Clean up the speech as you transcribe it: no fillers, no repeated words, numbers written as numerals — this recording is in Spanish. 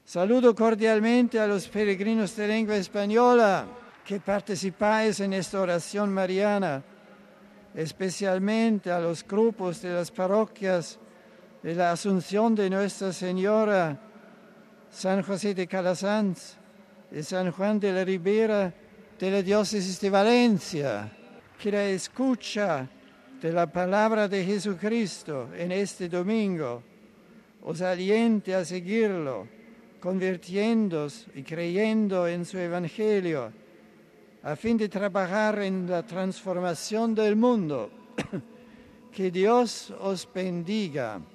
Saludo cordialmente a los peregrinos de lengua española que participáis en esta oración mariana, especialmente a los grupos de las parroquias de la Asunción de Nuestra Señora, San José de Calasanz y San Juan de la Ribera de la diócesis de Valencia, que la escucha de la palabra de Jesucristo en este domingo os aliente a seguirlo, convirtiéndose y creyendo en su evangelio, a fin de trabajar en la transformación del mundo. Que Dios os bendiga.